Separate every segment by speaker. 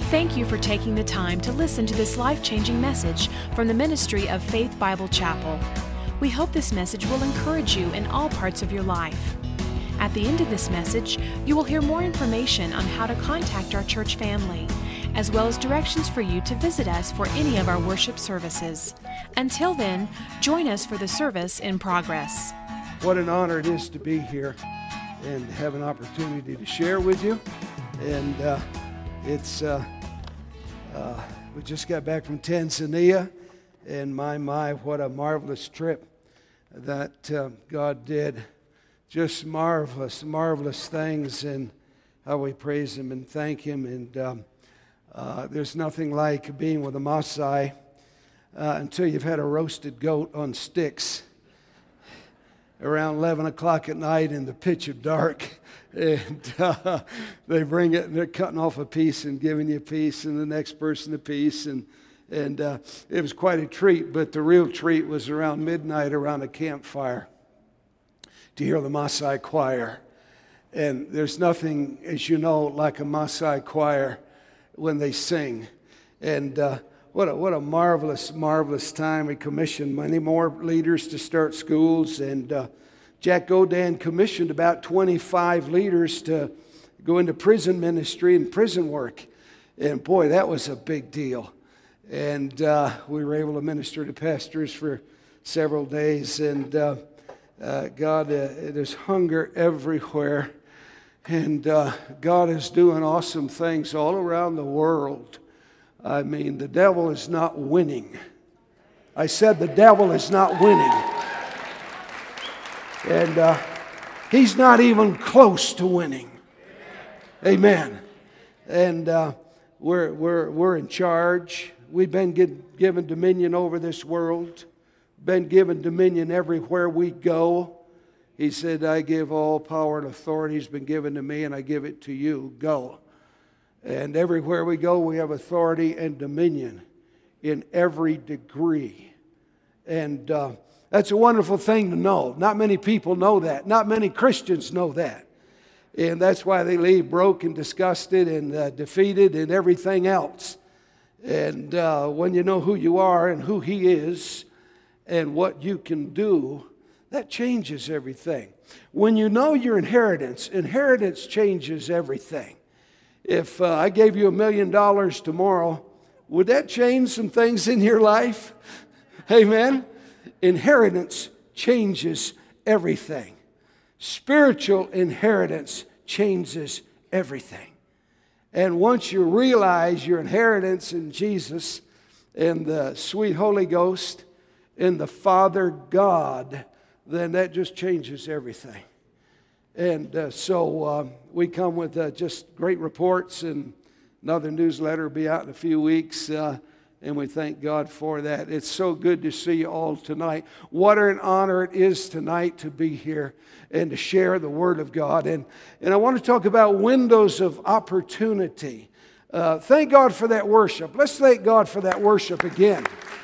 Speaker 1: Thank you for taking the time to listen to this life-changing message from the ministry of Faith Bible Chapel. We hope this message will encourage you in all parts of your life. At the end of this message, you will hear more information on how to contact our church family, as well as directions for you to visit us for any of our worship services. Until then, join us for the service in progress.
Speaker 2: What an honor it is to be here and have an opportunity to share with you. And we just got back from Tanzania, and my, what a marvelous trip that God did. Just marvelous things, and how we praise Him and thank Him. And there's nothing like being with a Maasai until you've had a roasted goat on sticks around 11 o'clock at night in the pitch of dark. And they bring it, and they're cutting off a piece and giving you a piece, and the next person a piece. And it was quite a treat, but the real treat was around midnight around a campfire to hear the Maasai choir. And there's nothing, as you know, like a Maasai choir when they sing. And what a marvelous time. We commissioned many more leaders to start schools, and Jack Godan commissioned about 25 leaders to go into prison ministry and prison work. And boy, that was a big deal. And we were able to minister to pastors for several days. And God, there's hunger everywhere. And God is doing awesome things all around the world. I mean, the devil is not winning. I said the devil is not winning. And he's not even close to winning. Amen. And we're in charge. We've been given dominion over this world. Been given dominion everywhere we go. He said, I give all power and authority has been given to me, and I give it to you. Go. And everywhere we go, we have authority and dominion in every degree. And that's a wonderful thing to know. Not many people know that. Not many Christians know that. And that's why they leave broke and disgusted and defeated and everything else. And when you know who you are and who He is and what you can do, that changes everything. When you know your inheritance changes everything. If I gave you $1 million tomorrow, would that change some things in your life? Amen? Inheritance changes everything. Spiritual inheritance changes everything. And once you realize your inheritance in Jesus and the sweet Holy Ghost and the Father God, then that just changes everything. And so we come with just great reports, and another newsletter will be out in a few weeks, and we thank God for that. It's so good to see you all tonight. What an honor it is tonight to be here and to share the Word of God. And I want to talk about windows of opportunity. Thank God for that worship. Let's thank God for that worship again.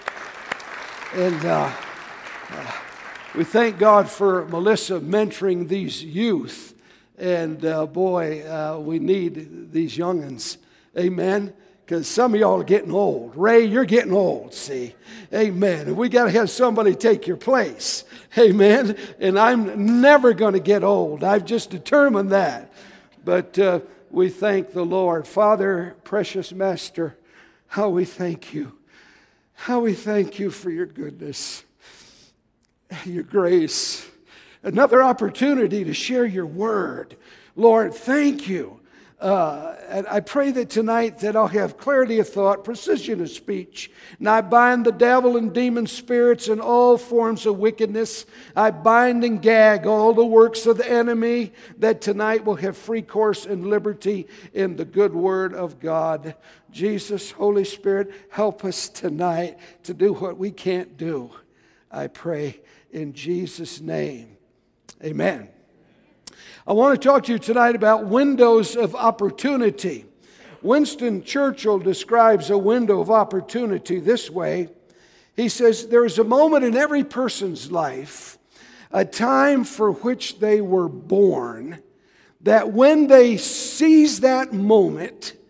Speaker 2: And we thank God for Melissa mentoring these youth. And we need these young'uns. Amen. Because some of y'all are getting old. Ray, you're getting old, see. Amen. And we got to have somebody take your place. Amen. And I'm never going to get old. I've just determined that. But we thank the Lord. Father, precious Master, how we thank you. How we thank you for your goodness, your grace. Another opportunity to share your word. Lord, thank you. And I pray that tonight that I'll have clarity of thought, precision of speech. And I bind the devil and demon spirits and all forms of wickedness. I bind and gag all the works of the enemy, that tonight we'll have free course and liberty in the good word of God. Jesus, Holy Spirit, help us tonight to do what we can't do. I pray in Jesus' name. Amen. I want to talk to you tonight about windows of opportunity. Winston Churchill describes a window of opportunity this way. He says, there is a moment in every person's life, a time for which they were born, that when they seize that moment,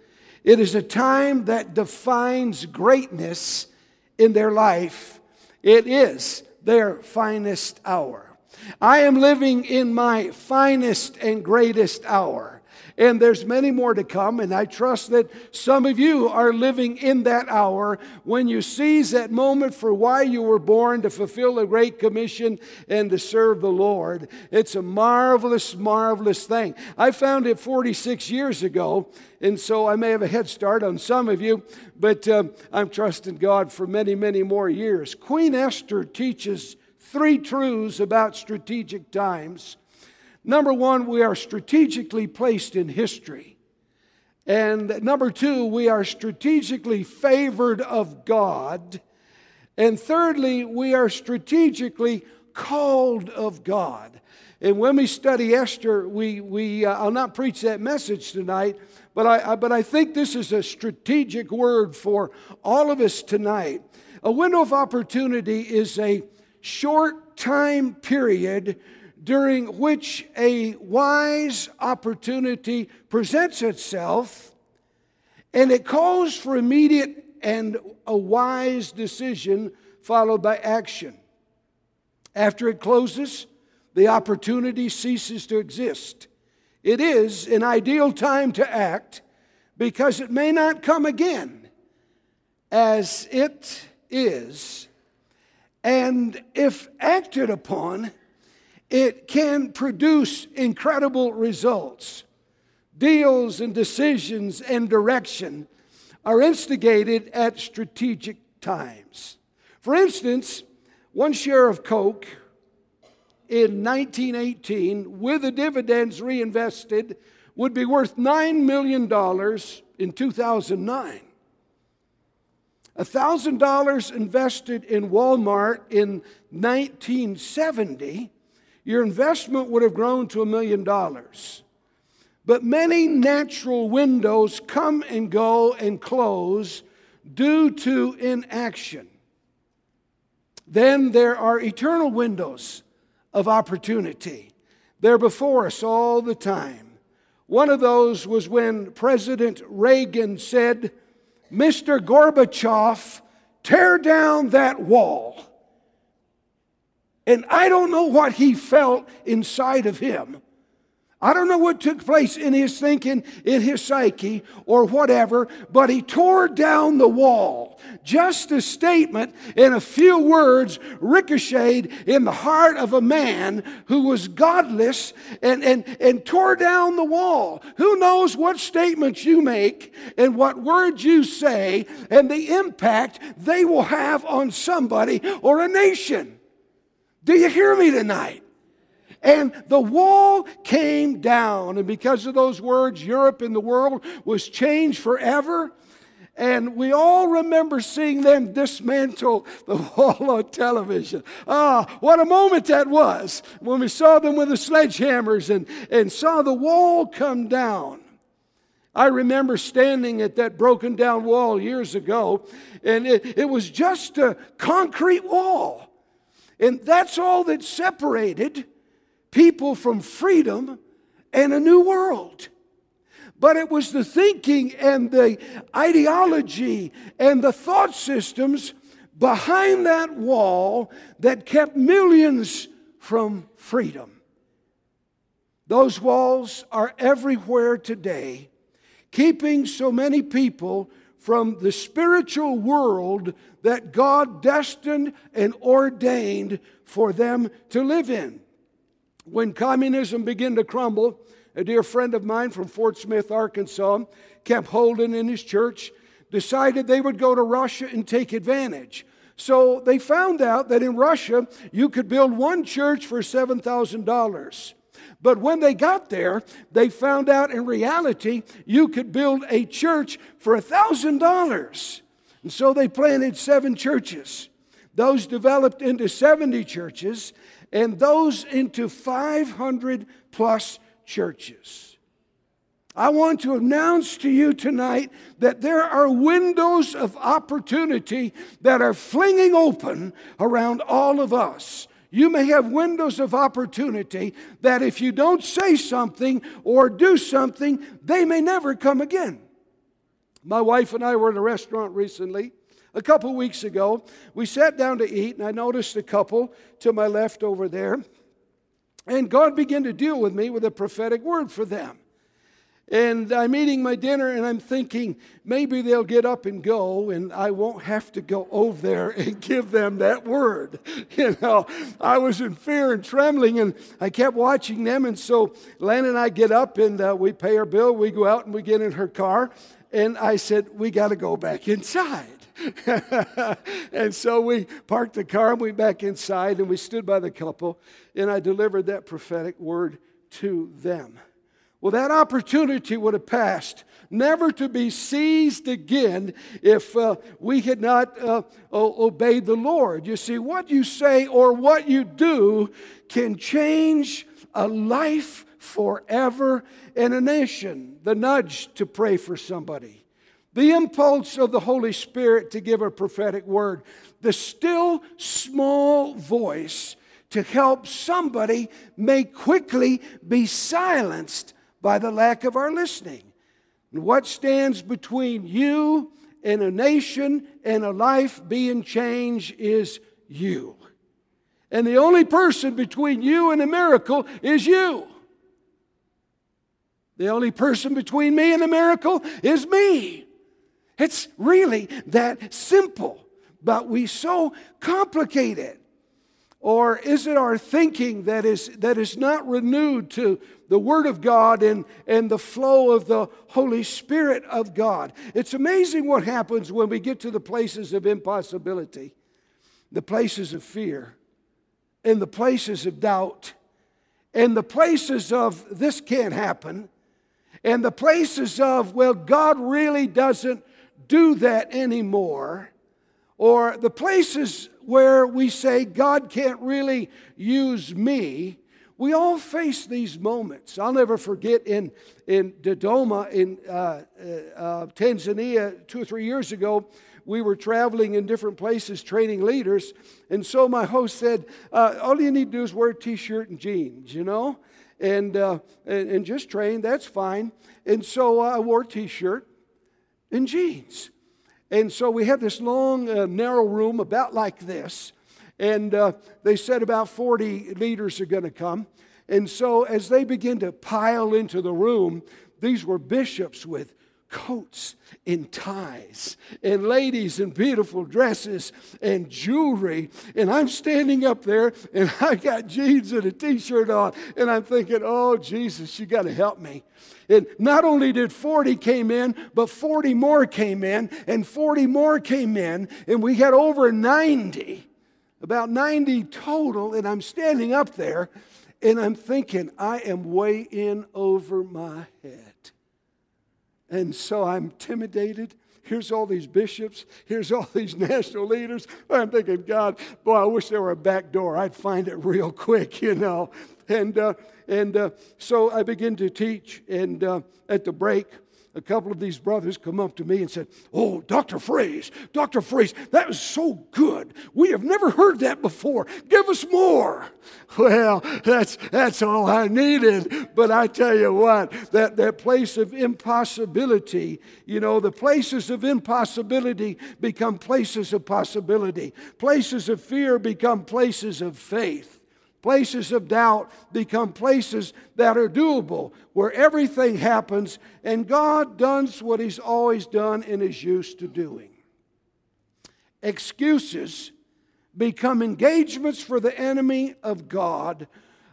Speaker 2: It is a time that defines greatness in their life. It is their finest hour. I am living in my finest and greatest hour. And there's many more to come, and I trust that some of you are living in that hour when you seize that moment for why you were born, to fulfill the Great Commission and to serve the Lord. It's a marvelous, marvelous thing. I found it 46 years ago, and so I may have a head start on some of you, but I'm trusting God for many, many more years. Queen Esther teaches 3 truths about strategic times. Number 1, we are strategically placed in history. And number 2, we are strategically favored of God. And thirdly, we are strategically called of God. And when we study Esther, I'll not preach that message tonight, but I think this is a strategic word for all of us tonight. A window of opportunity is a short time period during which a wise opportunity presents itself, and it calls for immediate and a wise decision followed by action. After it closes, the opportunity ceases to exist. It is an ideal time to act because it may not come again, as it is. And if acted upon, it can produce incredible results. Deals and decisions and direction are instigated at strategic times. For instance, 1 share of Coke in 1918, with the dividends reinvested, would be worth $9 million in 2009. $1,000 invested in Walmart in 1970, your investment would have grown to $1 million. But many natural windows come and go and close due to inaction. Then there are eternal windows of opportunity. They're before us all the time. One of those was when President Reagan said, "Mr. Gorbachev, tear down that wall." And I don't know what he felt inside of him. I don't know what took place in his thinking, in his psyche, or whatever, but he tore down the wall. Just a statement in a few words ricocheted in the heart of a man who was godless and tore down the wall. Who knows what statements you make and what words you say and the impact they will have on somebody or a nation. Do you hear me tonight? And the wall came down, and because of those words, Europe and the world was changed forever. And we all remember seeing them dismantle the wall on television. What a moment that was when we saw them with the sledgehammers and saw the wall come down. I remember standing at that broken down wall years ago, and it was just a concrete wall. And that's all that separated people from freedom and a new world. But it was the thinking and the ideology and the thought systems behind that wall that kept millions from freedom. Those walls are everywhere today, keeping so many people from the spiritual world that God destined and ordained for them to live in. When communism began to crumble, a dear friend of mine from Fort Smith, Arkansas, Camp Holden in his church, decided they would go to Russia and take advantage. So they found out that in Russia, you could build one church for $7,000. But when they got there, they found out in reality, you could build a church for $1,000. And so they planted 7 churches. Those developed into 70 churches, and those into 500 plus churches. I want to announce to you tonight that there are windows of opportunity that are flinging open around all of us. You may have windows of opportunity that if you don't say something or do something, they may never come again. My wife and I were in a restaurant recently. A couple weeks ago, we sat down to eat, and I noticed a couple to my left over there. And God began to deal with me with a prophetic word for them. And I'm eating my dinner, and I'm thinking, maybe they'll get up and go, and I won't have to go over there and give them that word. You know, I was in fear and trembling, and I kept watching them. And so Len and I get up, and we pay our bill. We go out, and we get in her car. And I said, we got to go back inside. And so we parked the car and went back inside, and we stood by the couple, and I delivered that prophetic word to them. Well, that opportunity would have passed, never to be seized again if we had not obeyed the Lord. You see, what you say or what you do can change a life forever and a nation. The nudge to pray for somebody. The impulse of the Holy Spirit to give a prophetic word. The still small voice to help somebody may quickly be silenced by the lack of our listening. And what stands between you and a nation and a life being changed is you. And the only person between you and a miracle is you. The only person between me and a miracle is me. It's really that simple, but we so complicate it. Or is it our thinking that is not renewed to the Word of God and the flow of the Holy Spirit of God? It's amazing what happens when we get to the places of impossibility, the places of fear, and the places of doubt, and the places of this can't happen, and the places of, well, God really doesn't do that anymore, or the places where we say God can't really use me. We all face these moments. I'll never forget in Dodoma in Tanzania 2 or 3 years ago, we were traveling in different places training leaders, and so my host said, all you need to do is wear a t-shirt and jeans, you know, and just train, that's fine. And so I wore a t-shirt and jeans. And so we had this long, narrow room about like this. And they said about 40 leaders are going to come. And so as they begin to pile into the room, these were bishops with coats and ties, and ladies in beautiful dresses and jewelry. And I'm standing up there, and I got jeans and a t-shirt on. And I'm thinking, oh, Jesus, you got to help me. And not only did 40 came in, but 40 more came in, and 40 more came in, and we had over 90, about 90 total, and I'm standing up there, and I'm thinking, I am way in over my head. And so I'm intimidated. Here's all these bishops. Here's all these national leaders. I'm thinking, God, boy, I wish there were a back door. I'd find it real quick, you know. And so I begin to teach, and at the break, a couple of these brothers come up to me and said, oh, Dr. Fraze, that was so good. We have never heard that before. Give us more. Well, that's all I needed. But I tell you what, that place of impossibility, you know, the places of impossibility become places of possibility. Places of fear become places of faith. Places of doubt become places that are doable, where everything happens and God does what He's always done and is used to doing. Excuses become engagements for the enemy of God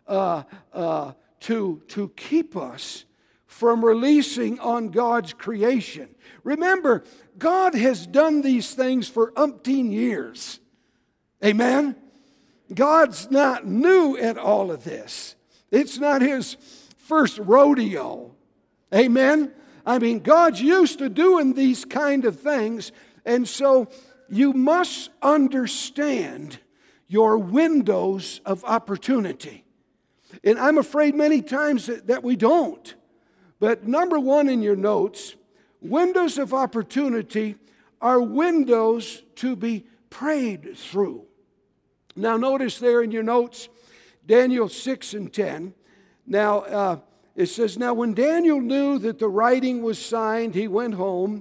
Speaker 2: to keep us from releasing on God's creation. Remember, God has done these things for umpteen years. Amen? God's not new at all of this. It's not His first rodeo. Amen? I mean, God's used to doing these kind of things, and so you must understand your windows of opportunity. And I'm afraid many times that we don't. But number one in your notes, windows of opportunity are windows to be prayed through. Now notice there in your notes, Daniel 6 and 10. Now it says, now when Daniel knew that the writing was signed, he went home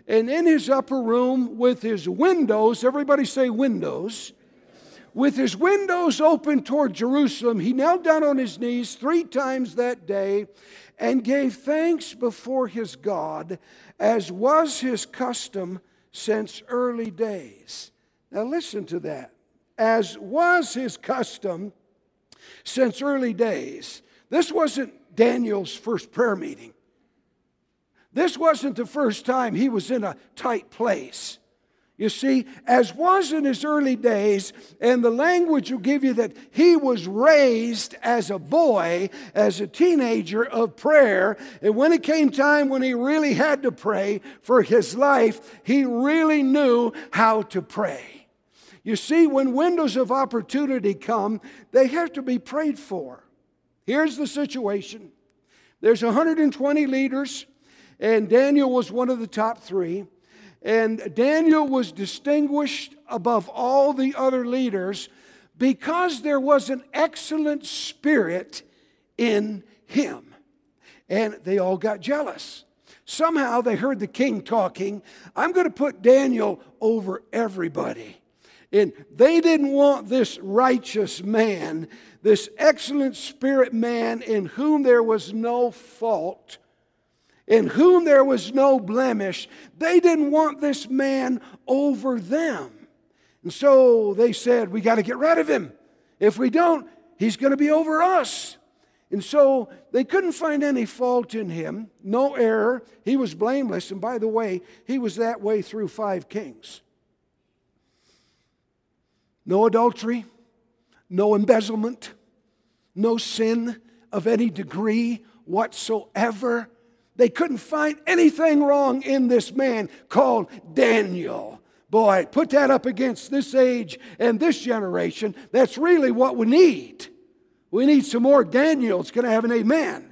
Speaker 2: And in his upper room with his windows, everybody say windows, with his windows open toward Jerusalem, he knelt down on his knees 3 times that day and gave thanks before his God, as was his custom since early days. Now listen to that. As was his custom since early days. This wasn't Daniel's first prayer meeting. This wasn't the first time he was in a tight place. You see, as was in his early days, and the language will give you that he was raised as a boy, as a teenager of prayer, and when it came time when he really had to pray for his life, he really knew how to pray. You see, when windows of opportunity come, they have to be prayed for. Here's the situation. There's 120 leaders, and Daniel was one of the top 3. And Daniel was distinguished above all the other leaders because there was an excellent spirit in him. And they all got jealous. Somehow they heard the king talking, I'm going to put Daniel over everybody. And they didn't want this righteous man, this excellent spirit man in whom there was no fault, in whom there was no blemish. They didn't want this man over them. And so they said, we got to get rid of him. If we don't, he's going to be over us. And so they couldn't find any fault in him, no error. He was blameless. And by the way, he was that way through 5 kings. No adultery, no embezzlement, no sin of any degree whatsoever. They couldn't find anything wrong in this man called Daniel. Boy, put that up against this age and this generation. That's really what we need. We need some more Daniels. Can I have an amen?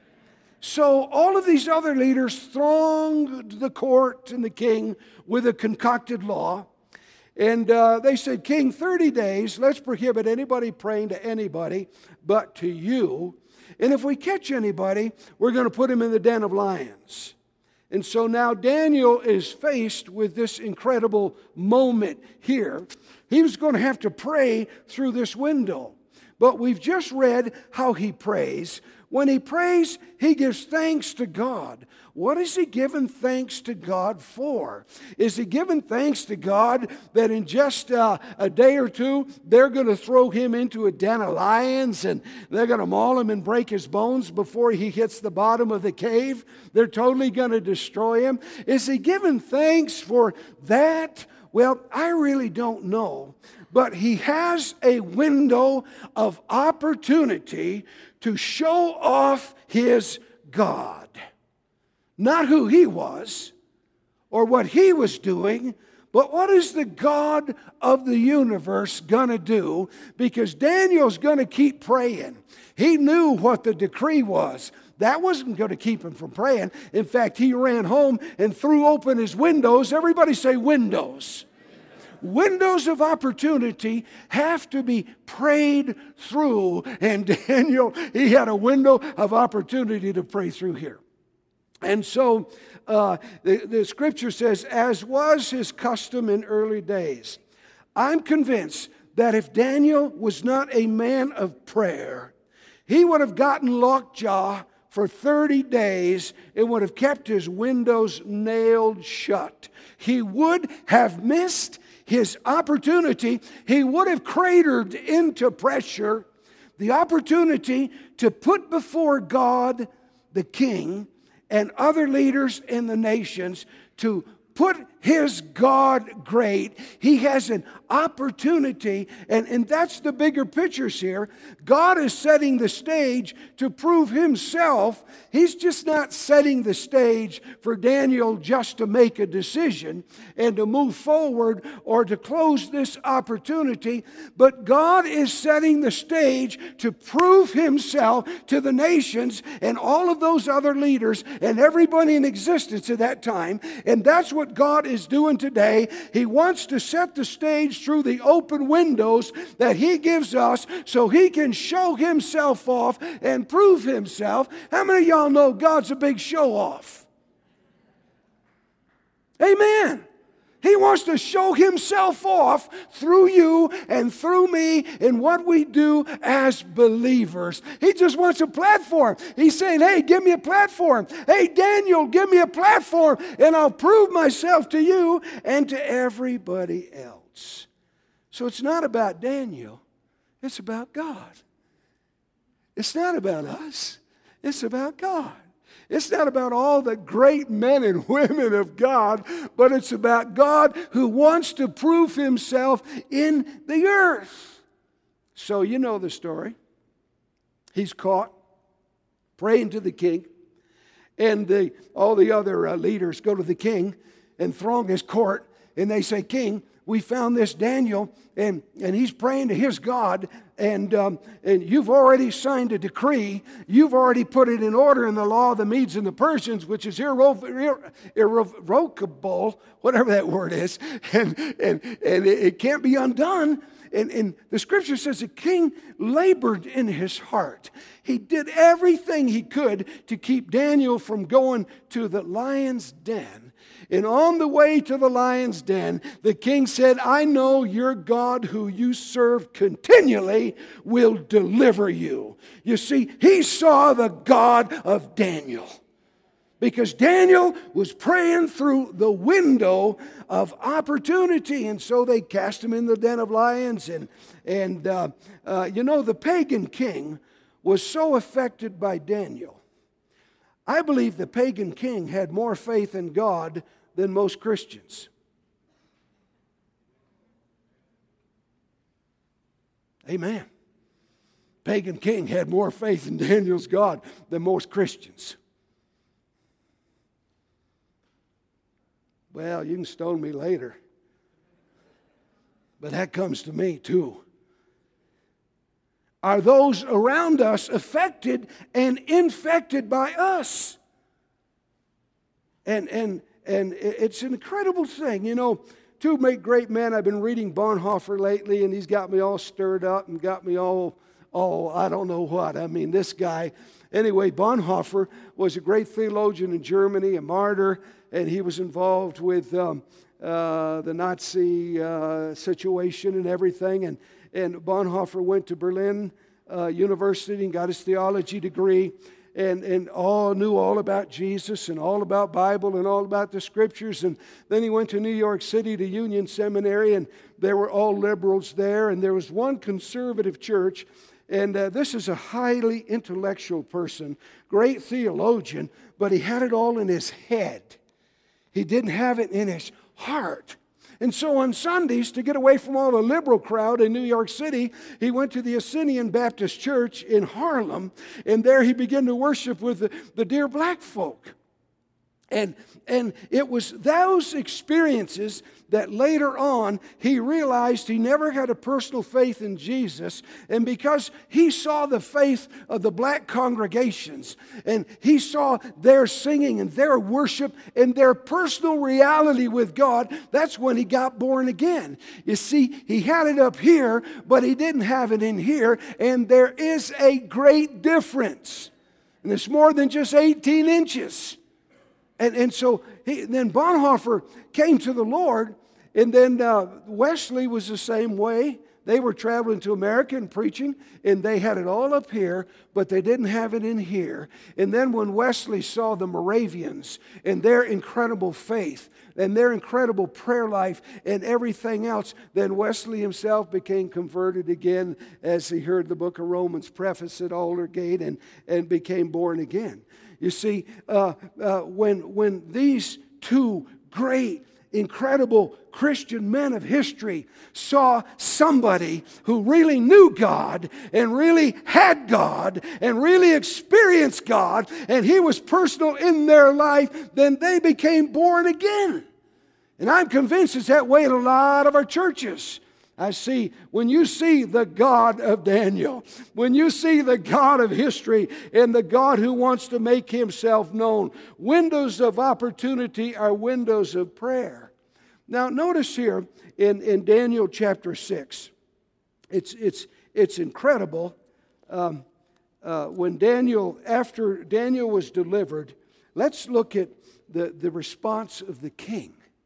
Speaker 2: So all of these other leaders thronged the court and the king with a concocted law. And they said, King, 30 days, let's prohibit anybody praying to anybody but to you. And if we catch anybody, we're going to put him in the den of lions. And so now Daniel is faced with this incredible moment here. He was going to have to pray through this window. But we've just read how he prays. When he prays, he gives thanks to God. What is he giving thanks to God for? Is he giving thanks to God that in just a day or two, they're going to throw him into a den of lions and they're going to maul him and break his bones before he hits the bottom of the cave? They're totally going to destroy him. Is he giving thanks for that? Well, I really don't know. But he has a window of opportunity to show off his God. Not who he was or what he was doing, but what is the God of the universe going to do? Because Daniel's going to keep praying. He knew what the decree was. That wasn't going to keep him from praying. In fact, he ran home and threw open his windows. Everybody say windows. Windows of opportunity have to be prayed through. And Daniel, he had a window of opportunity to pray through here. And so the scripture says, as was his custom in early days. I'm convinced that if Daniel was not a man of prayer, he would have gotten lockjaw for 30 days and would have kept his windows nailed shut. He would have missed his opportunity. He would have cratered into pressure the opportunity to put before God the king and other leaders in the nations to put his God great. He has an opportunity, and that's the bigger pictures here. God is setting the stage to prove himself. He's just not setting the stage for Daniel just to make a decision and to move forward or to close this opportunity, but God is setting the stage to prove himself to the nations and all of those other leaders and everybody in existence at that time, and that's what God is doing today. He wants to set the stage through the open windows that he gives us so he can show himself off and prove himself. How many of y'all know God's a big show-off? Amen. He wants to show himself off through you and through me in what we do as believers. He just wants a platform. He's saying, hey, give me a platform. Hey, Daniel, give me a platform, and I'll prove myself to you and to everybody else. So it's not about Daniel. It's about God. It's not about us. It's about God. It's not about all the great men and women of God, but it's about God who wants to prove himself in the earth. So you know the story. He's caught praying to the king, and all the other leaders go to the king and throng his court, and they say, King, we found this Daniel, and he's praying to his God, and you've already signed a decree. You've already put it in order in the law of the Medes and the Persians, which is irrevocable, whatever that word is, and it can't be undone. And the scripture says the king labored in his heart. He did everything he could to keep Daniel from going to the lion's den. And on the way to the lion's den, the king said, I know your God who you serve continually will deliver you. You see, he saw the God of Daniel. Because Daniel was praying through the window of opportunity. And so they cast him in the den of lions. And the pagan king was so affected by Daniel. I believe the pagan king had more faith in God than most Christians. Amen. Pagan king had more faith in Daniel's God than most Christians. Well, you can stone me later, but that comes to me too. Are those around us affected and infected by us? And it's an incredible thing. You know, two great men. I've been reading Bonhoeffer lately, and he's got me all stirred up and got me all I don't know what. I mean, this guy. Anyway, Bonhoeffer was a great theologian in Germany, a martyr, and he was involved with the Nazi situation and everything. And Bonhoeffer went to Berlin University and got his theology degree. And all knew all about Jesus and all about Bible and all about the Scriptures. And then he went to New York City to Union Seminary, and there were all liberals there. And there was one conservative church, and this is a highly intellectual person, great theologian, but he had it all in his head. He didn't have it in his heart. And so on Sundays, to get away from all the liberal crowd in New York City, he went to the Essenes Baptist Church in Harlem, and there he began to worship with the dear black folk. And it was those experiences that later on he realized he never had a personal faith in Jesus. And because he saw the faith of the black congregations, and he saw their singing and their worship and their personal reality with God, that's when he got born again. You see, he had it up here, but he didn't have it in here. And there is a great difference. And it's more than just 18 inches. And so then Bonhoeffer came to the Lord, and then Wesley was the same way. They were traveling to America and preaching, and they had it all up here, but they didn't have it in here. And then when Wesley saw the Moravians and their incredible faith and their incredible prayer life and everything else, then Wesley himself became converted again as he heard the book of Romans prefaced at Aldersgate and became born again. You see, when these two great, incredible Christian men of history saw somebody who really knew God and really had God and really experienced God, and He was personal in their life, then they became born again. And I'm convinced it's that way in a lot of our churches. When you see the God of Daniel, when you see the God of history and the God who wants to make Himself known, windows of opportunity are windows of prayer. Now, notice here in Daniel chapter 6, it's incredible. After Daniel was delivered, let's look at the response of the king.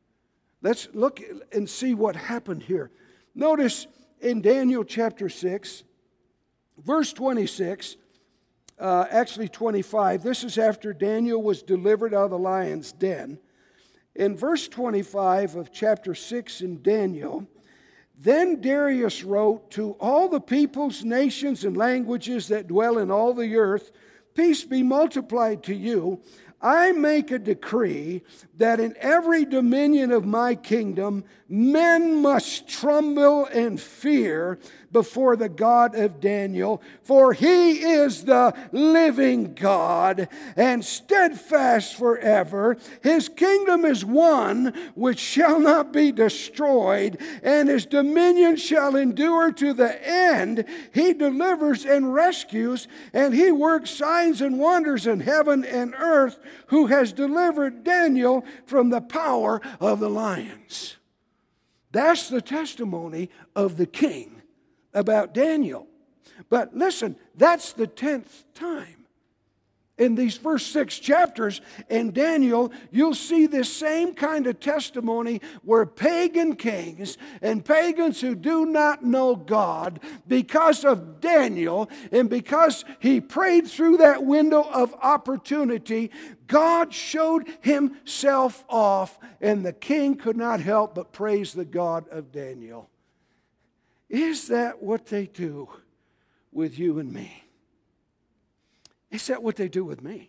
Speaker 2: Let's look and see what happened here. Notice in Daniel chapter 6, verse 26, actually 25, this is after Daniel was delivered out of the lion's den. In verse 25 of chapter 6 in Daniel, then Darius wrote to all the peoples, nations, and languages that dwell in all the earth, peace be multiplied to you. I make a decree that in every dominion of my kingdom, men must tremble and fear before the God of Daniel, for he is the living God and steadfast forever. His kingdom is one which shall not be destroyed, and his dominion shall endure to the end. He delivers and rescues, and he works signs and wonders in heaven and earth, who has delivered Daniel from the power of the lions. That's the testimony of the king about Daniel. But listen, that's the 10th time. In these first 6 chapters in Daniel, you'll see this same kind of testimony where pagan kings and pagans who do not know God, because of Daniel and because he prayed through that window of opportunity, God showed himself off, and the king could not help but praise the God of Daniel. Is that what they do with you and me? Is that what they do with me?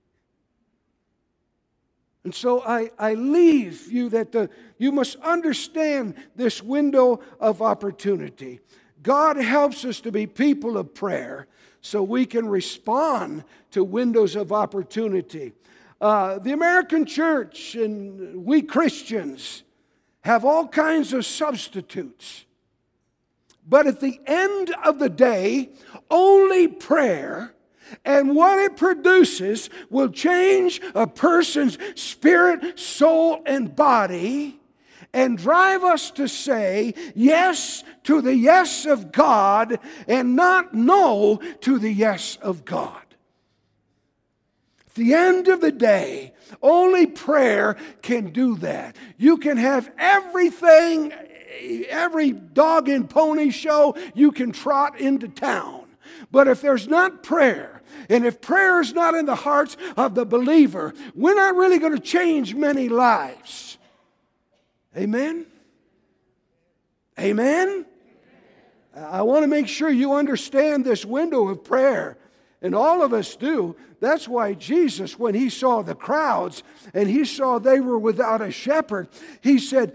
Speaker 2: And so I leave you that you must understand this window of opportunity. God helps us to be people of prayer so we can respond to windows of opportunity. The American church and we Christians have all kinds of substitutes. But at the end of the day, only prayer and what it produces will change a person's spirit, soul, and body and drive us to say yes to the yes of God and not no to the yes of God. At the end of the day, only prayer can do that. You can have everything, every dog and pony show you can trot into town. But if there's not prayer, and if prayer is not in the hearts of the believer, we're not really going to change many lives. Amen? Amen? I want to make sure you understand this window of prayer. And all of us do. That's why Jesus, when he saw the crowds and he saw they were without a shepherd, he said,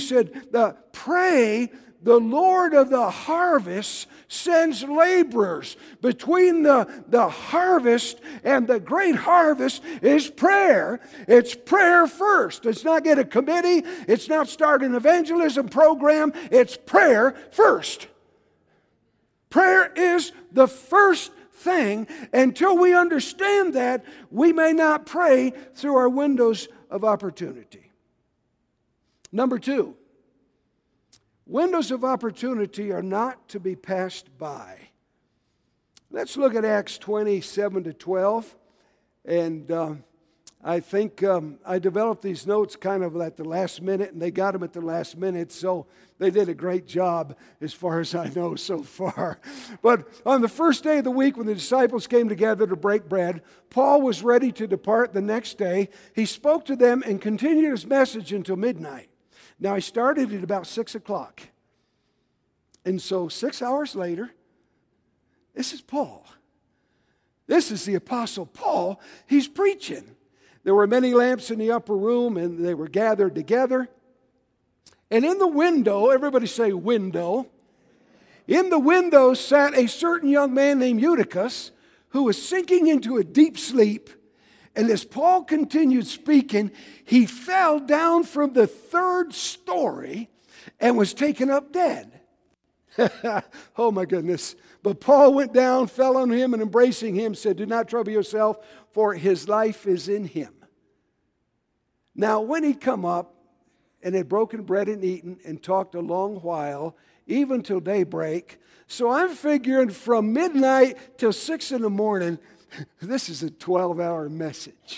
Speaker 2: pray the Lord of the harvest sends laborers. Between the harvest and the great harvest is prayer. It's prayer first. It's not get a committee. It's not start an evangelism program. It's prayer first. Prayer is the first thing. Until we understand that, we may not pray through our windows of opportunity. Number 2, windows of opportunity are not to be passed by. Let's look at Acts 20:7-12. And I think I developed these notes kind of at the last minute, and they got them at the last minute, so they did a great job as far as I know so far. But on the first day of the week when the disciples came together to break bread, Paul was ready to depart the next day. He spoke to them and continued his message until midnight. Now, he started at about 6 o'clock. And so 6 hours later, this is Paul. This is the Apostle Paul. He's preaching. There were many lamps in the upper room, and they were gathered together. And in the window, everybody say window. In the window sat a certain young man named Eutychus, who was sinking into a deep sleep. And as Paul continued speaking, he fell down from the 3rd story and was taken up dead. Oh my goodness. But Paul went down, fell on him, and embracing him said, "Do not trouble yourself, for his life is in him." Now when he'd come up and had broken bread and eaten and talked a long while, even till daybreak, so I'm figuring from midnight till 6 in the morning, this is a 12-hour message.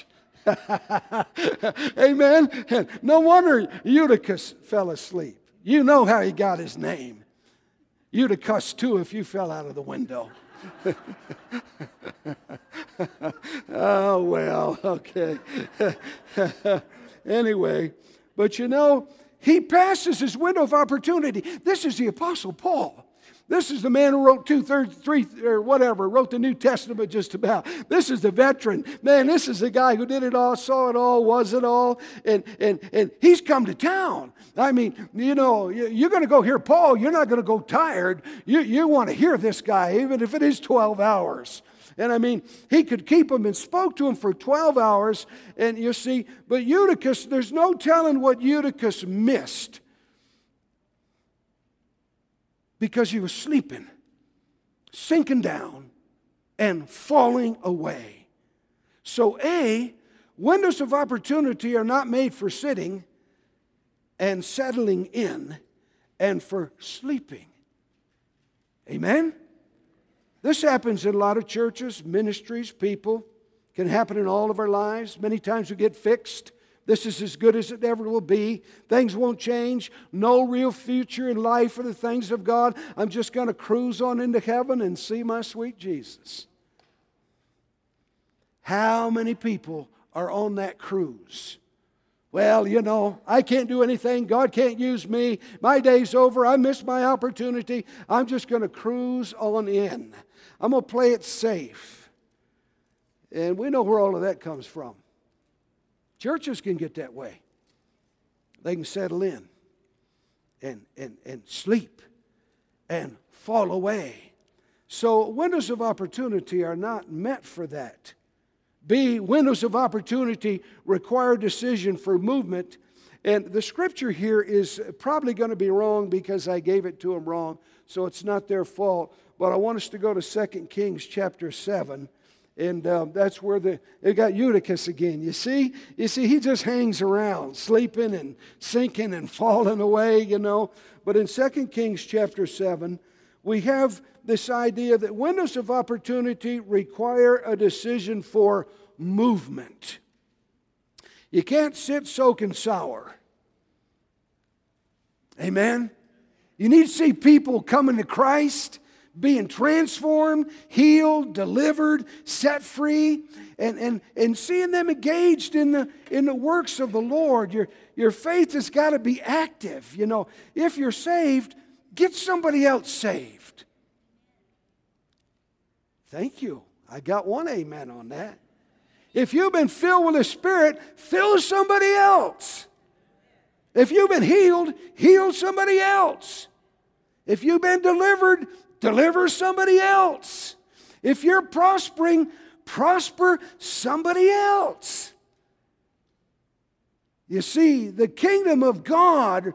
Speaker 2: Amen. And no wonder Eutychus fell asleep. You know how he got his name. Eutychus too if you fell out of the window. Oh, well, okay. Anyway, but you know, he passes his window of opportunity. This is the Apostle Paul. This is the man who wrote wrote the New Testament just about. This is the veteran. Man, this is the guy who did it all, saw it all, was it all, and he's come to town. I mean, you know, you're going to go hear Paul. You're not going to go tired. You want to hear this guy, even if it is 12 hours. And I mean, he could keep him and spoke to him for 12 hours. And you see, but Eutychus, there's no telling what Eutychus missed. Because he was sleeping, sinking down, and falling away. So windows of opportunity are not made for sitting and settling in and for sleeping. Amen? This happens in a lot of churches, ministries, people. It can happen in all of our lives. Many times we get fixed. This is as good as it ever will be. Things won't change. No real future in life for the things of God. I'm just going to cruise on into heaven and see my sweet Jesus. How many people are on that cruise? Well, you know, I can't do anything. God can't use me. My day's over. I missed my opportunity. I'm just going to cruise on in. I'm going to play it safe. And we know where all of that comes from. Churches can get that way. They can settle in and sleep and fall away. So windows of opportunity are not meant for that. Windows of opportunity require decision for movement. And the scripture here is probably going to be wrong because I gave it to them wrong, so it's not their fault. But I want us to go to 2 Kings chapter 7. And that's where they got Eutychus again. You see, he just hangs around, sleeping and sinking and falling away, you know. But in 2 Kings chapter 7, we have this idea that windows of opportunity require a decision for movement. You can't sit soaking sour. Amen? You need to see people coming to Christ, being transformed, healed, delivered, set free, and seeing them engaged in the works of the Lord. Your faith has got to be active. You know, if you're saved, get somebody else saved. Thank you. I got one amen on that. If you've been filled with the Spirit, fill somebody else. If you've been healed, heal somebody else. If you've been delivered, deliver somebody else. If you're prospering, prosper somebody else. You see, the kingdom of God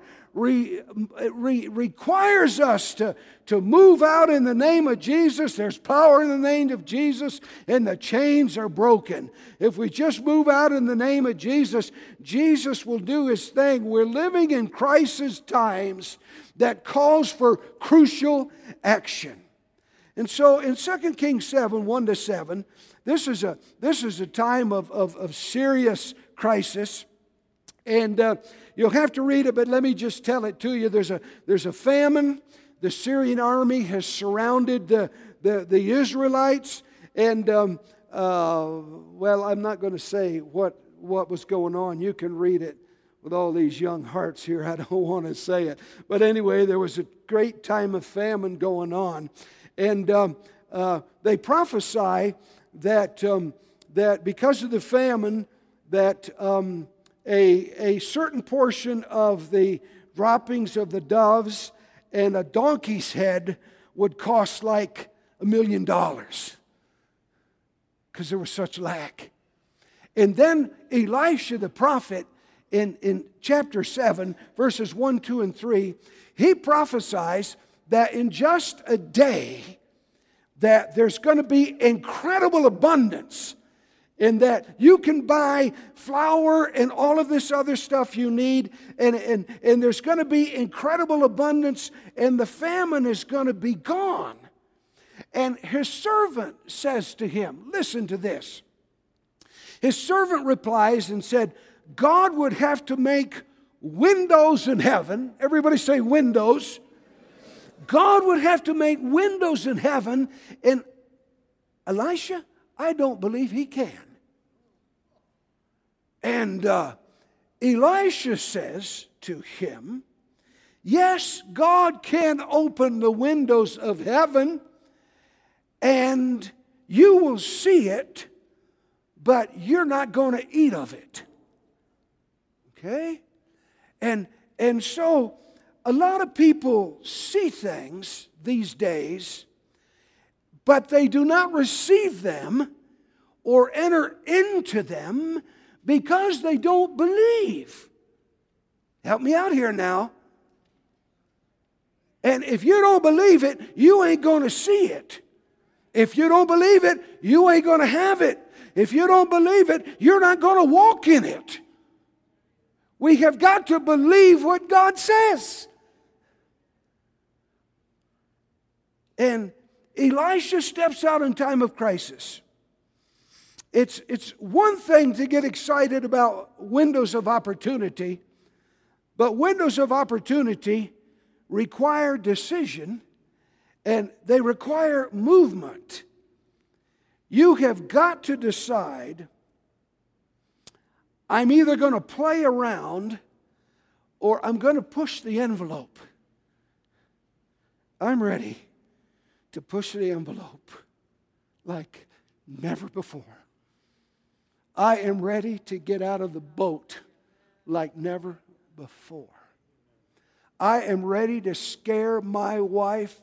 Speaker 2: requires us to move out in the name of Jesus. There's power in the name of Jesus, and the chains are broken. If we just move out in the name of Jesus, Jesus will do His thing. We're living in crisis times that calls for crucial action. And so in 2 Kings 7, 1-7, this is a time of serious crisis. And you'll have to read it, but let me just tell it to you. There's a famine. The Syrian army has surrounded the Israelites. And, well, I'm not going to say what was going on. You can read it with all these young hearts here. I don't want to say it. But anyway, there was a great time of famine going on. And they prophesy that because of the famine, that a certain portion of the droppings of the doves and a donkey's head would cost like $1 million because there was such lack. And then Elisha the prophet in chapter 7, verses 1, 2, and 3, he prophesies that in just a day that there's going to be incredible abundance, and that you can buy flour and all of this other stuff you need, and there's going to be incredible abundance, and the famine is going to be gone. And his servant says to him, listen to this. His servant replies and said, God would have to make windows in heaven. Everybody say windows. God would have to make windows in heaven. And Elisha, I don't believe he can. And Elisha says to him, yes, God can open the windows of heaven and you will see it, but you're not going to eat of it. Okay? And so a lot of people see things these days, but they do not receive them or enter into them because they don't believe. Help me out here now. And if you don't believe it, you ain't going to see it. If you don't believe it, you ain't going to have it. If you don't believe it, you're not going to walk in it. We have got to believe what God says. And Elisha steps out in time of crisis. It's one thing to get excited about windows of opportunity, but windows of opportunity require decision and they require movement. You have got to decide, I'm either going to play around or I'm going to push the envelope. I'm ready to push the envelope like never before. I am ready to get out of the boat like never before. I am ready to scare my wife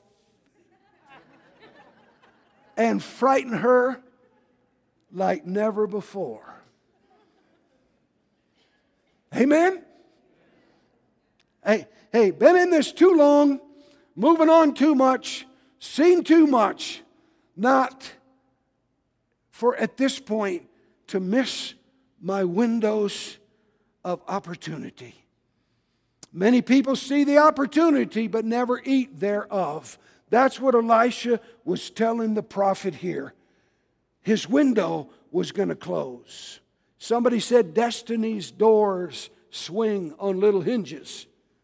Speaker 2: and frighten her like never before. Amen? Hey, been in this too long, moving on too much, seen too much, not for at this point to miss my windows of opportunity. Many people see the opportunity but never eat thereof. That's what Elisha was telling the prophet here. His window was going to close. Somebody said destiny's doors swing on little hinges.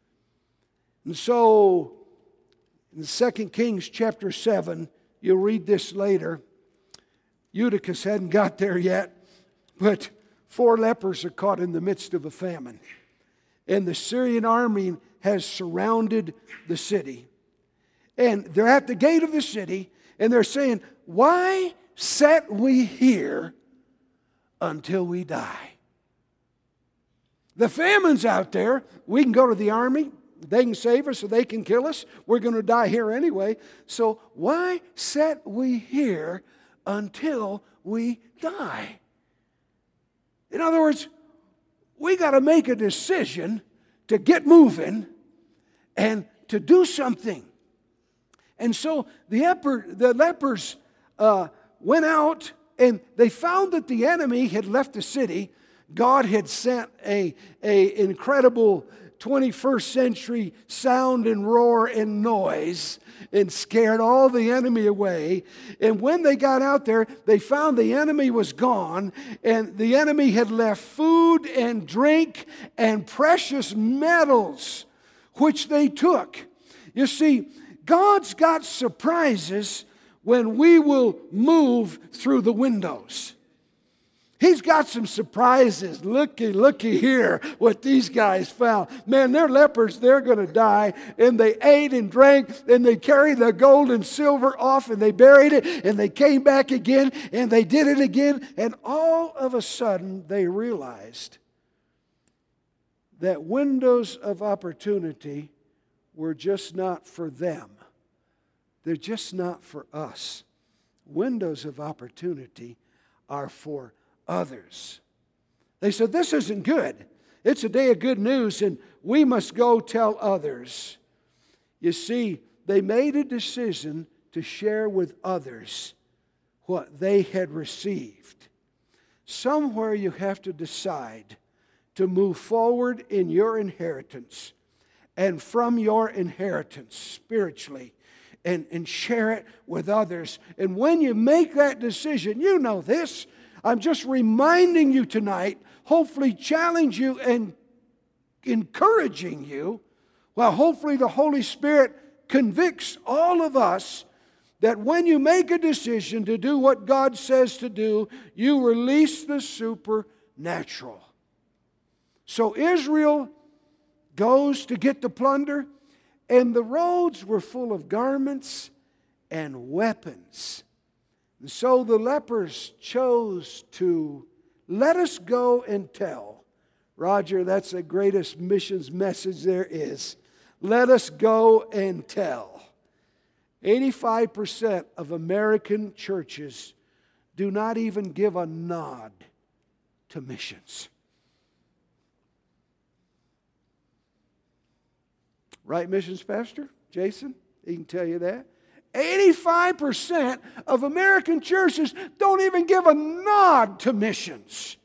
Speaker 2: And so in 2 Kings chapter 7, you'll read this later. Eutychus hadn't got there yet, but 4 lepers are caught in the midst of a famine. And the Syrian army has surrounded the city. And they're at the gate of the city, and they're saying, why sit we here until we die? The famine's out there. We can go to the army. They can save us or they can kill us. We're going to die here anyway. So why sit we here until we die? In other words, we got to make a decision to get moving and to do something. And so the lepers went out and they found that the enemy had left the city. God had sent a incredible 21st century sound and roar and noise and scared all the enemy away. And when they got out there, they found the enemy was gone, and the enemy had left food and drink and precious metals, which they took. You see, God's got surprises when we will move through the windows. He's got some surprises. Looky here what these guys found. Man, they're lepers. They're going to die. And they ate and drank, and they carried the gold and silver off, and they buried it, and they came back again, and they did it again. And all of a sudden, they realized that windows of opportunity were just not for them. They're just not for us. Windows of opportunity are for others. They said, this isn't good. It's a day of good news, and we must go tell others. You see, they made a decision to share with others what they had received. Somewhere you have to decide to move forward in your inheritance and from your inheritance spiritually and share it with others. And when you make that decision, you know this, I'm just reminding you tonight, hopefully challenge you and encouraging you, while hopefully the Holy Spirit convicts all of us that when you make a decision to do what God says to do, you release the supernatural. So Israel goes to get the plunder, and the roads were full of garments and weapons. And so the lepers chose to let us go and tell. Roger, that's the greatest missions message there is. Let us go and tell. 85% of American churches do not even give a nod to missions. Right, missions pastor? Jason, he can tell you that. 85% of American churches don't even give a nod to missions.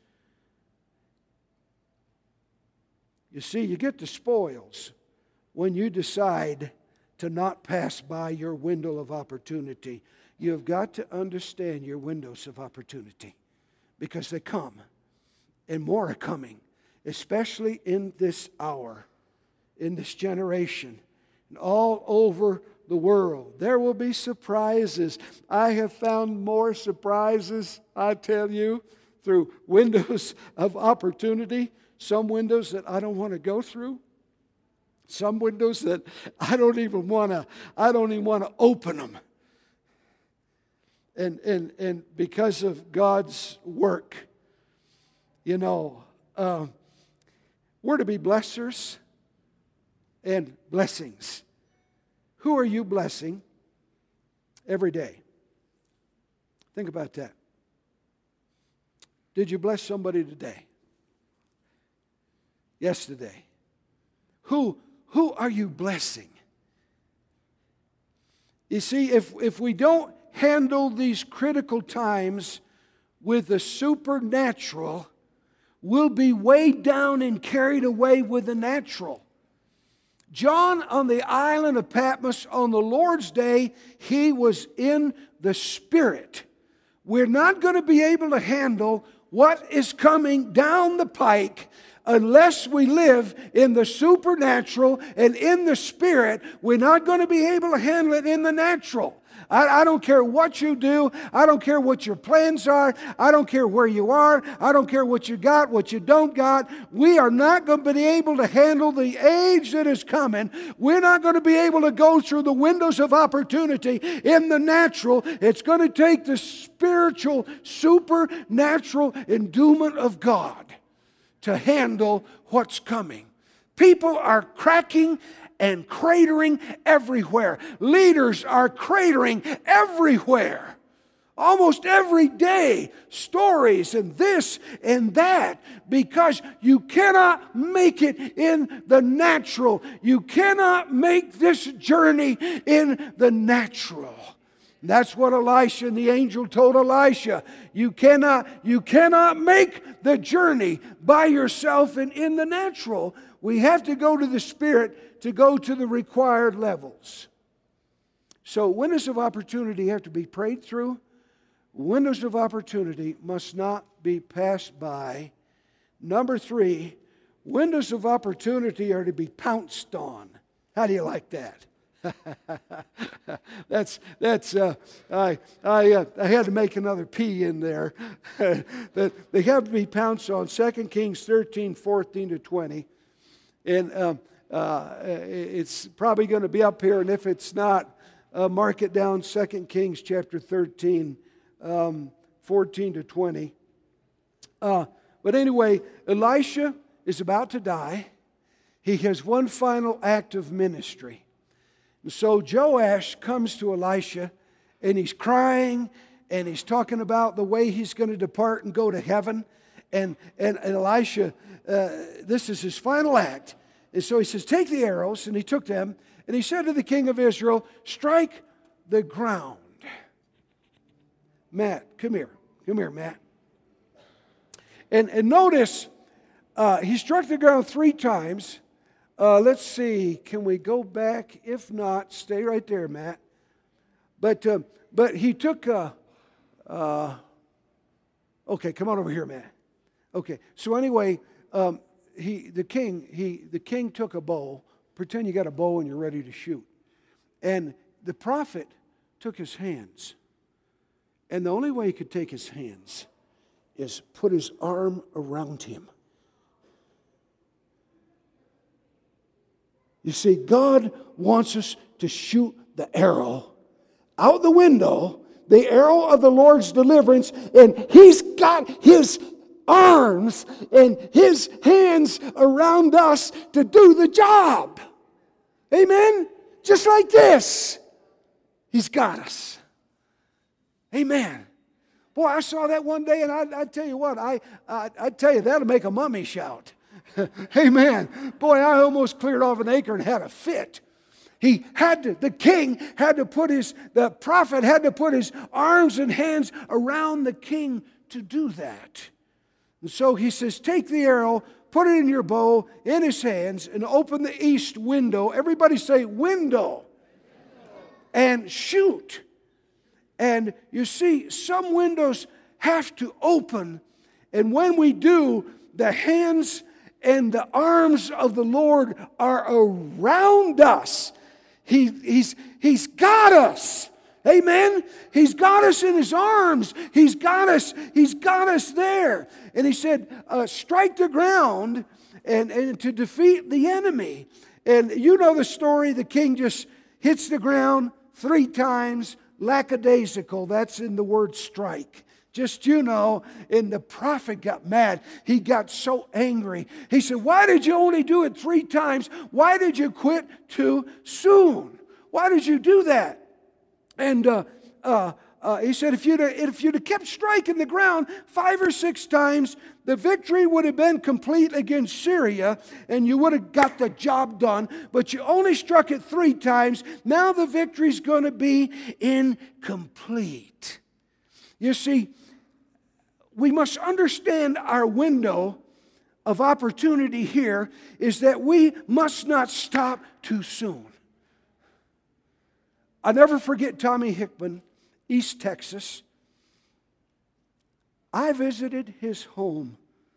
Speaker 2: You see, you get the spoils when you decide to not pass by your window of opportunity. You have got to understand your windows of opportunity, because they come, and more are coming, especially in this hour, in this generation, and all over the world. There will be surprises. I have found more surprises, I tell you, through windows of opportunity. Some windows that I don't want to go through. Some windows that I don't even want to open them. And because of God's work, you know, we're to be blessers and blessings. Who are you blessing every day? Think about that. Did you bless somebody today? Yesterday? Who are you blessing? You see, if we don't handle these critical times with the supernatural, we'll be weighed down and carried away with the natural. John on the island of Patmos on the Lord's day, he was in the Spirit. We're not going to be able to handle what is coming down the pike unless we live in the supernatural and in the Spirit. We're not going to be able to handle it in the natural. I don't care what you do. I don't care what your plans are. I don't care where you are. I don't care what you got, what you don't got. We are not going to be able to handle the age that is coming. We're not going to be able to go through the windows of opportunity in the natural. It's going to take the spiritual, supernatural endowment of God to handle what's coming. People are cracking and cratering everywhere. Leaders are cratering everywhere. Almost every day, stories and this and that, because you cannot make it in the natural. You cannot make this journey in the natural. That's what Elisha and the angel told Elisha. You cannot make the journey by yourself and in the natural. We have to go to the Spirit to go to the required levels. So windows of opportunity have to be prayed through. Windows of opportunity must not be passed by. Number 3, windows of opportunity are to be pounced on. How do you like that? I had to make another P in there. That they have to be pounced on. 2 Kings 13, 14 to 20. And it's probably going to be up here, and if it's not, mark it down, 2 Kings chapter 13, 14 to 20. But anyway, Elisha is about to die. He has one final act of ministry. And so Joash comes to Elisha, and he's crying, and he's talking about the way he's going to depart and go to heaven. And Elisha, this is his final act. And so he says, take the arrows, and he took them, and he said to the king of Israel, strike the ground. Matt, come here. Come here, Matt. And notice, he struck the ground 3 times. Let's see, can we go back? If not, stay right there, Matt. But he took Okay, come on over here, man. Okay, so anyway, the king took a bow. Pretend you got a bow and you're ready to shoot. And the prophet took his hands. And the only way he could take his hands is put his arm around him. You see, God wants us to shoot the arrow out the window, the arrow of the Lord's deliverance, and He's got His arms and His hands around us to do the job. Amen? Just like this. He's got us. Amen. Boy, I saw that one day, and I tell you what, I tell you, that'll make a mummy shout. Amen. Boy, I almost cleared off an acre and had a fit. The prophet had to put his arms and hands around the king to do that. And so he says, take the arrow, put it in your bow, in his hands, and open the east window. Everybody say, window. And shoot. And you see, some windows have to open. And when we do, the hands and the arms of the Lord are around us. He's got us. Amen? He's got us in His arms. He's got us there. And He said, strike the ground and to defeat the enemy. And you know the story. The king just hits the ground 3 times, lackadaisical. That's in the word strike. Just, and the prophet got mad. He got so angry. He said, why did you only do it 3 times? Why did you quit too soon? Why did you do that? And he said, if you'd have kept striking the ground 5 or 6 times, the victory would have been complete against Syria, and you would have got the job done. But you only struck it 3 times. Now the victory's going to be incomplete. You see, we must understand our window of opportunity here is that we must not stop too soon. I'll never forget Tommy Hickman, East Texas. I visited his home.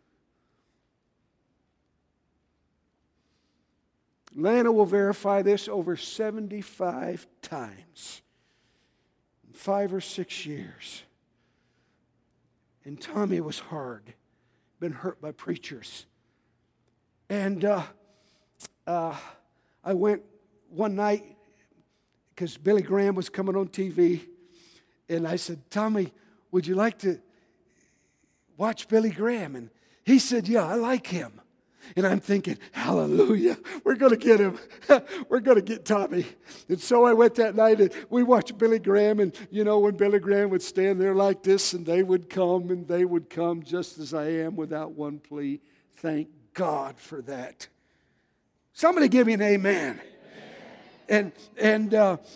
Speaker 2: Lana will verify this over 75 times in 5 or 6 years. And Tommy was hard, been hurt by preachers. And I went one night because Billy Graham was coming on TV. And I said, Tommy, would you like to watch Billy Graham? And he said, yeah, I like him. And I'm thinking, hallelujah, we're going to get him. We're going to get Tommy. And so I went that night and we watched Billy Graham. And, when Billy Graham would stand there like this and they would come just as I am without one plea. Thank God for that. Somebody give me an amen. And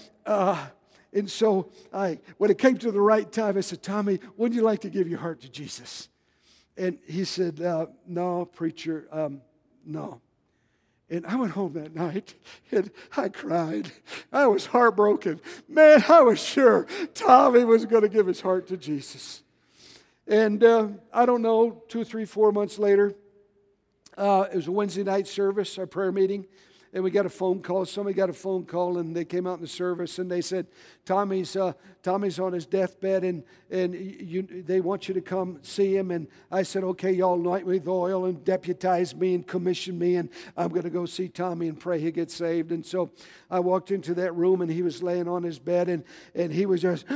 Speaker 2: so when it came to the right time, I said, Tommy, wouldn't you like to give your heart to Jesus? And he said, no, preacher, no. And I went home that night, and I cried. I was heartbroken. Man, I was sure Tommy was going to give his heart to Jesus. And I don't know, 2, 3, 4 months later, it was a Wednesday night service, our prayer meeting. And we got a phone call. Somebody got a phone call, and they came out in the service, and they said, Tommy's on his deathbed, and they want you to come see him. And I said, okay, y'all anoint me with oil and deputize me and commission me, and I'm going to go see Tommy and pray he gets saved. And so I walked into that room, and he was laying on his bed, and he was just,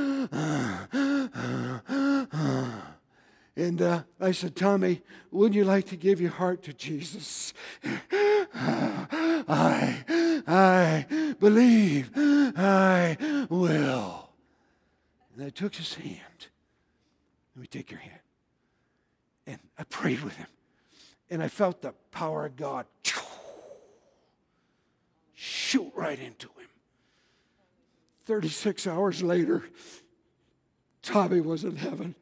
Speaker 2: and I said, Tommy, wouldn't you like to give your heart to Jesus? I believe I will. And I took his hand. Let me take your hand. And I prayed with him. And I felt the power of God shoot right into him. 36 hours later, Tommy was in heaven.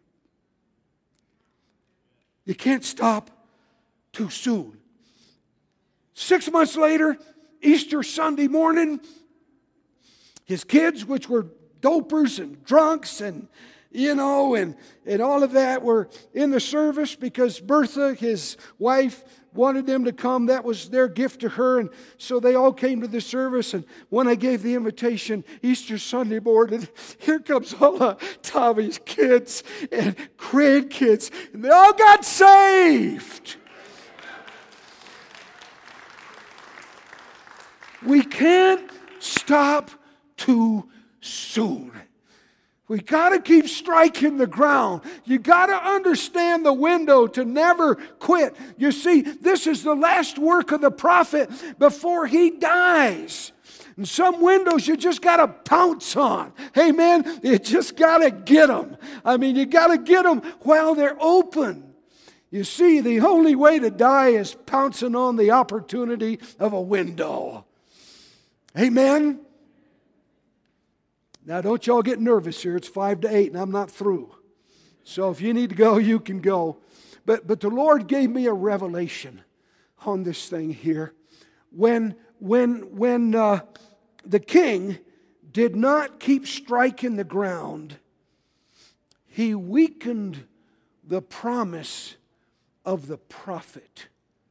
Speaker 2: You can't stop too soon. 6 months later, Easter Sunday morning, his kids, which were dopers and drunks and and all of that were in the service because Bertha, his wife, wanted them to come. That was their gift to her, and so they all came to the service. And when I gave the invitation Easter Sunday morning, here comes all of Tommy's kids and grandkids, and they all got saved. We can't stop too soon. We got to keep striking the ground. You got to understand the window to never quit. You see, this is the last work of the prophet before he dies. And some windows you just got to pounce on. Amen? You just got to get them. I mean, you got to get them while they're open. You see, the only way to die is pouncing on the opportunity of a window. Amen? Now, don't y'all get nervous here. It's 5 to 8, and I'm not through. So if you need to go, you can go. But the Lord gave me a revelation on this thing here. When the king did not keep striking the ground, he weakened the promise of the prophet.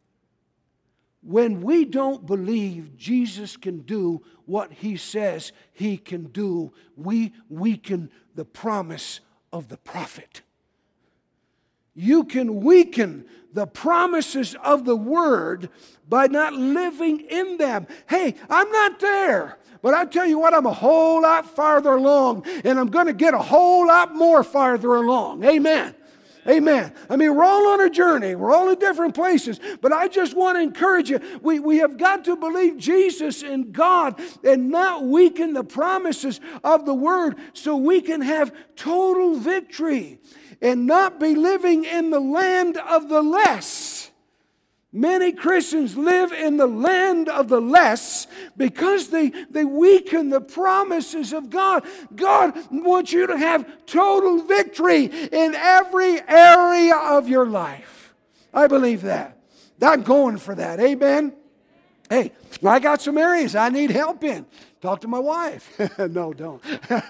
Speaker 2: When we don't believe Jesus can do what he says he can do, we weaken the promise of the prophet. You can weaken the promises of the Word by not living in them. Hey, I'm not there, but I tell you what, I'm a whole lot farther along, and I'm going to get a whole lot more farther along. Amen. Amen. I mean, we're all on a journey. We're all in different places. But I just want to encourage you. We have got to believe Jesus and God and not weaken the promises of the Word so we can have total victory and not be living in the land of the less. Many Christians live in the land of the less because they weaken the promises of God. God wants you to have total victory in every area of your life. I believe that. I'm going for that. Amen? Hey, I got some areas I need help in. Talk to my wife. No, don't.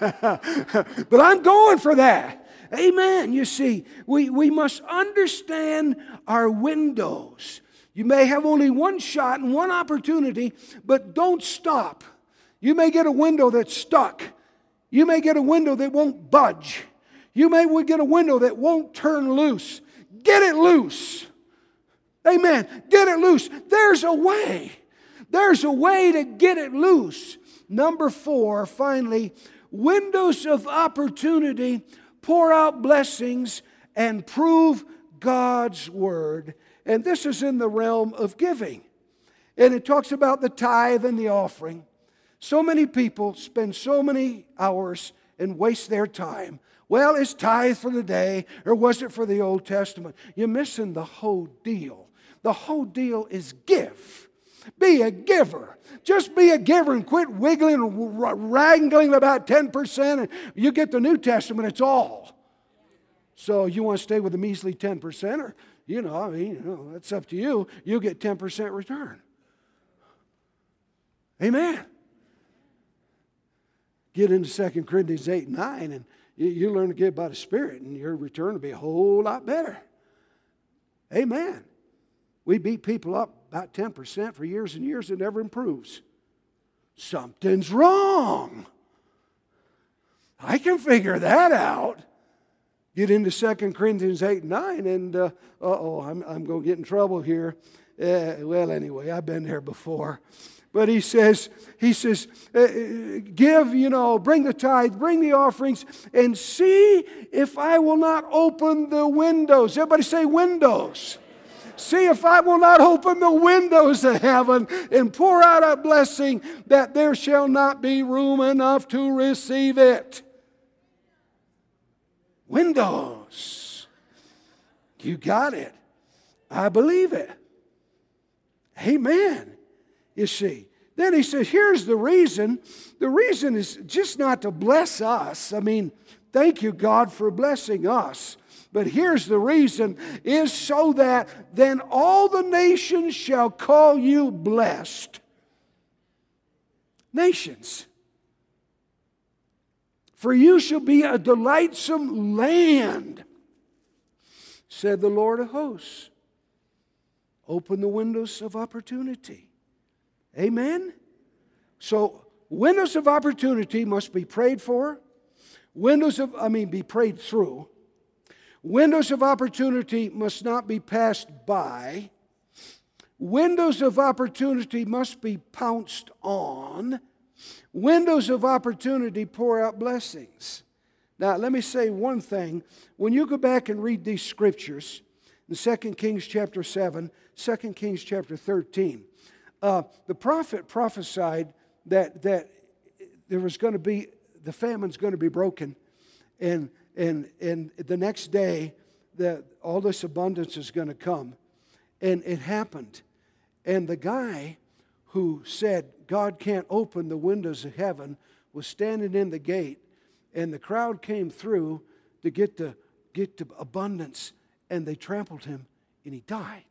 Speaker 2: But I'm going for that. Amen. You see, we must understand our windows. You may have only one shot and one opportunity, but don't stop. You may get a window that's stuck. You may get a window that won't budge. You may get a window that won't turn loose. Get it loose. Amen. Get it loose. There's a way. There's a way to get it loose. Number 4, finally, windows of opportunity pour out blessings and prove God's Word. And this is in the realm of giving. And it talks about the tithe and the offering. So many people spend so many hours and waste their time. Well, it's tithe for the day, or was it for the Old Testament? You're missing the whole deal. The whole deal is give. Be a giver. Just be a giver and quit wiggling and wrangling about 10%. And you get the New Testament, it's all. So you want to stay with a measly 10%, or that's up to you. You get 10% return. Amen. Get into 2 Corinthians 8 and 9, and you learn to give by the Spirit, and your return will be a whole lot better. Amen. We beat people up about 10% for years and years. It never improves. Something's wrong. I can figure that out. Get into 2 Corinthians 8 and 9, and I'm going to get in trouble here. Well, anyway, I've been there before. But he says, give, bring the tithe, bring the offerings, and see if I will not open the windows. Everybody say windows. See if I will not open the windows of heaven and pour out a blessing that there shall not be room enough to receive it. Windows. You got it. I believe it. Amen. You see. Then he says, here's the reason. The reason is just not to bless us. I mean, thank you, God, for blessing us. But here's the reason, is so that then all the nations shall call you blessed. Nations. For you shall be a delightsome land, said the Lord of hosts. Open the windows of opportunity. Amen? So, windows of opportunity must be prayed for. Be prayed through. Windows of opportunity must not be passed by. Windows of opportunity must be pounced on. Windows of opportunity pour out blessings. Now, let me say one thing. When you go back and read these scriptures, in 2 Kings chapter 7, 2 Kings chapter 13, the prophet prophesied that there was going to be, the famine's going to be broken, and the next day, all this abundance is going to come. And it happened. And the guy who said, God can't open the windows of heaven, was standing in the gate, and the crowd came through to get to abundance, and they trampled him, and he died.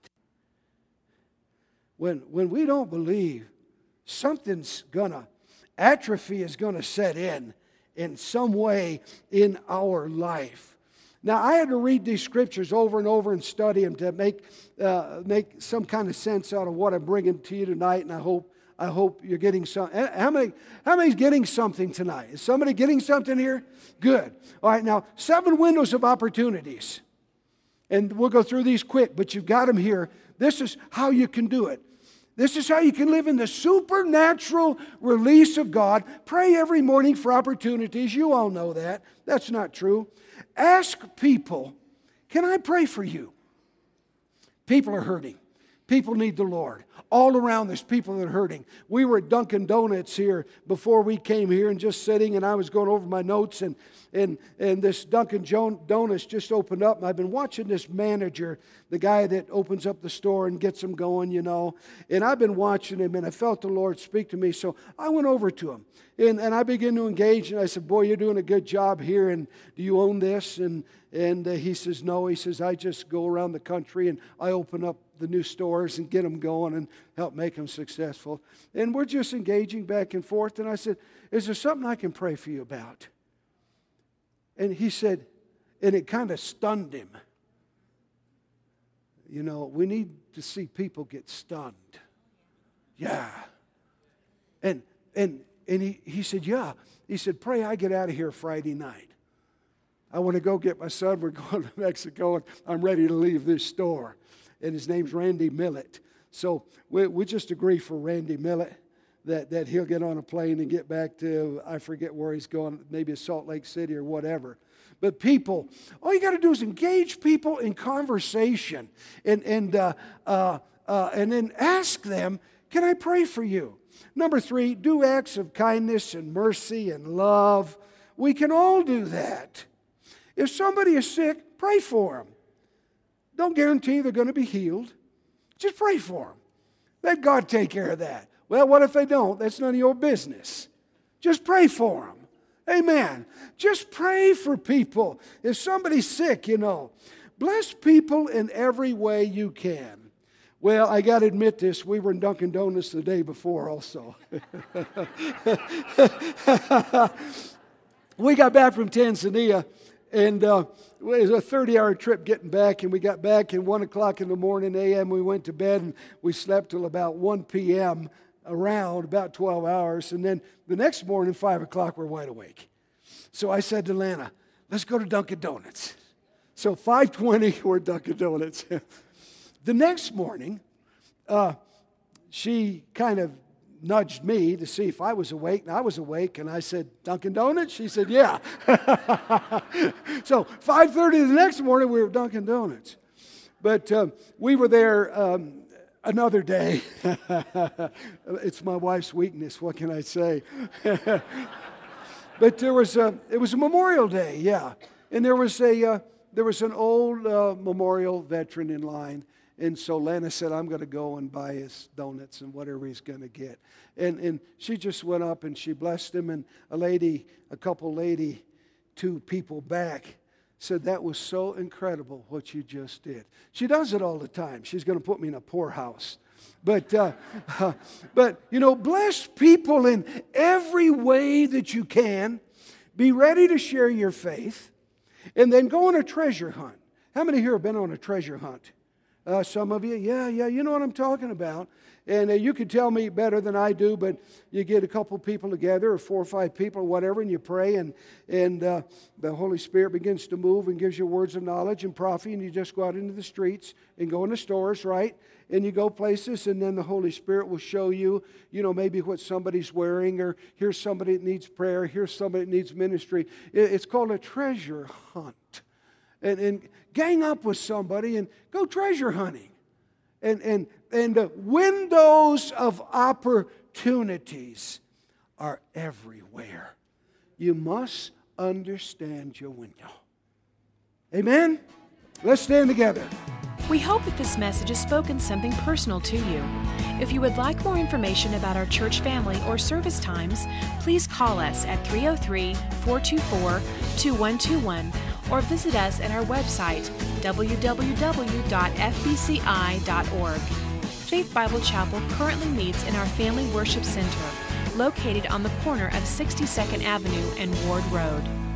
Speaker 2: When we don't believe, something's gonna, atrophy is gonna set in some way in our life. Now, I had to read these scriptures over and over and study them to make some kind of sense out of what I'm bringing to you tonight, and I hope you're getting some. How many's getting something tonight? Is somebody getting something here? Good. All right, now, 7 windows of opportunities. And we'll go through these quick, but you've got them here. This is how you can do it. This is how you can live in the supernatural release of God. Pray every morning for opportunities. You all know that. That's not true. Ask people, can I pray for you? People are hurting. People need the Lord. All around there's people that are hurting. We were at Dunkin' Donuts here before we came here and just sitting, and I was going over my notes, and this Dunkin' Donuts just opened up, and I've been watching this manager, the guy that opens up the store and gets them going, and I've been watching him, and I felt the Lord speak to me, so I went over to him, and I began to engage, and I said, boy, you're doing a good job here, and do you own this? And he says, no. He says, I just go around the country, and I open up the new stores and get them going and help make them successful. And we're just engaging back and forth. And I said, is there something I can pray for you about? And he said, and it kind of stunned him. We need to see people get stunned. Yeah. And he said, yeah. He said, pray I get out of here Friday night. I want to go get my son. We're going to Mexico, and I'm ready to leave this store. And his name's Randy Millett. So we just agree for Randy Millett that he'll get on a plane and get back to, I forget where he's going, maybe Salt Lake City or whatever. But people, all you got to do is engage people in conversation and then ask them, can I pray for you? Number 3, do acts of kindness and mercy and love. We can all do that. If somebody is sick, pray for them. Don't guarantee they're going to be healed. Just pray for them. Let God take care of that. Well, what if they don't? That's none of your business. Just pray for them. Amen. Just pray for people. If somebody's sick, bless people in every way you can. Well, I got to admit this. We were in Dunkin' Donuts the day before also. We got back from Tanzania. And it was a 30-hour trip getting back, and we got back at 1 o'clock in the morning a.m. We went to bed, and we slept till about 1 p.m., around about 12 hours. And then the next morning, 5 o'clock, we're wide awake. So I said to Lana, let's go to Dunkin' Donuts. So 5:20, we're at Dunkin' Donuts. The next morning, she kind of nudged me to see if I was awake, and I was awake, and I said, Dunkin' Donuts? She said, yeah. So 5:30 the next morning, we were at Dunkin' Donuts. But we were there another day. It's my wife's weakness, what can I say? But it was a Memorial Day, yeah. And there was an old memorial veteran in line. And so Lana said, I'm going to go and buy his donuts and whatever he's going to get. And she just went up and she blessed him. And two people back said, that was so incredible what you just did. She does it all the time. She's going to put me in a poorhouse. But bless people in every way that you can. Be ready to share your faith, and then go on a treasure hunt. How many here have been on a treasure hunt? Some of you, yeah, you know what I'm talking about. And you can tell me better than I do, but you get a couple people together, or 4 or 5 people, or whatever, and you pray, and the Holy Spirit begins to move and gives you words of knowledge and prophecy, and you just go out into the streets and go in the stores, right? And you go places, and then the Holy Spirit will show you, maybe what somebody's wearing, or here's somebody that needs prayer, here's somebody that needs ministry. It's called a treasure hunt. And gang up with somebody and go treasure hunting. And the windows of opportunities are everywhere. You must understand your window. Amen? Let's stand together.
Speaker 1: We hope that this message has spoken something personal to you. If you would like more information about our church family or service times, please call us at 303-424-2121 or visit us at our website, www.fbci.org. Faith Bible Chapel currently meets in our Family Worship Center, located on the corner of 62nd Avenue and Ward Road.